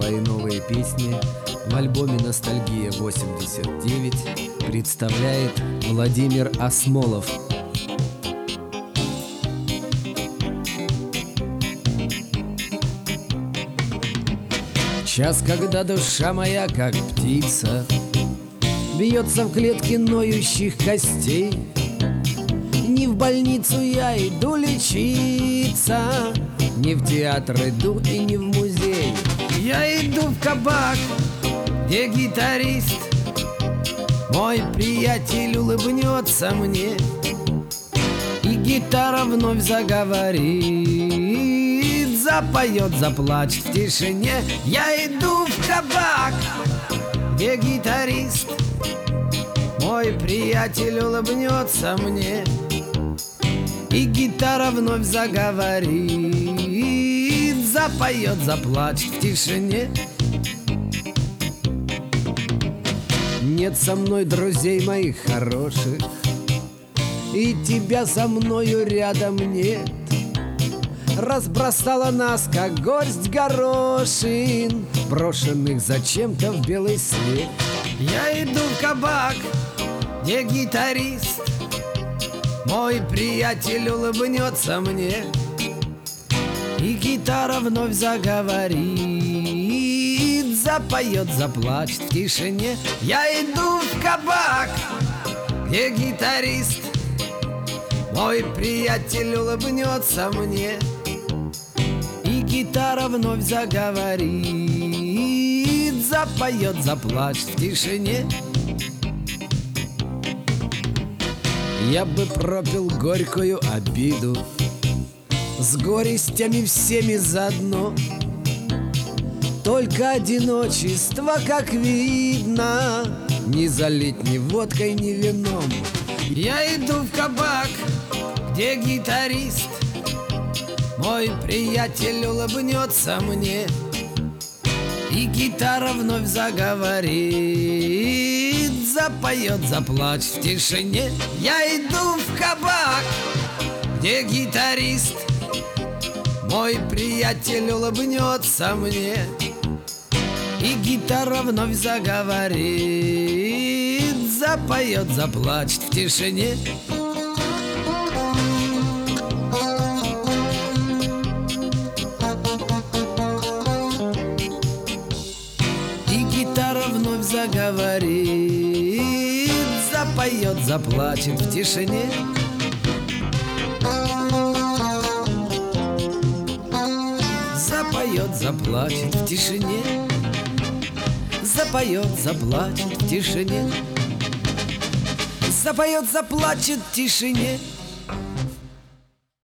свои новые песни в альбоме «Ностальгия-89» представляет Владимир Асмолов. Час, когда душа моя, как птица, бьется в клетке ноющих костей. Не в больницу я иду лечиться, не в театр иду и не в музей. Я иду в кабак, где гитарист, мой приятель улыбнется мне, и гитара вновь заговорит, запоет, заплачет в тишине. Я иду в кабак, где гитарист, мой приятель улыбнется мне, и гитара вновь заговорит, запоет, заплачет в тишине. Нет со мной друзей моих хороших, и тебя со мною рядом нет. Разбросала нас, как горсть горошин, брошенных зачем-то в белый свет. Я иду в кабак, где гитарист, мой приятель улыбнется мне, и гитара вновь заговорит, запоет, заплачет в тишине. Я иду в кабак, где гитарист, мой приятель улыбнется мне, и гитара вновь заговорит, запоет, заплачет в тишине. Я бы пропил горькую обиду с горестями всеми заодно, только одиночество, как видно, не залить ни водкой, ни вином. Я иду в кабак, где гитарист, мой приятель улыбнется мне, и гитара вновь заговорит, запоет, заплачет в тишине. Я иду в кабак, где гитарист, мой приятель улыбнется мне, и гитара вновь заговорит, запоет, заплачет в тишине. И гитара вновь заговорит, запоет, заплачет в тишине. Запоет, заплачет в тишине. Запоет, заплачет в тишине. Запоет, заплачет в тишине.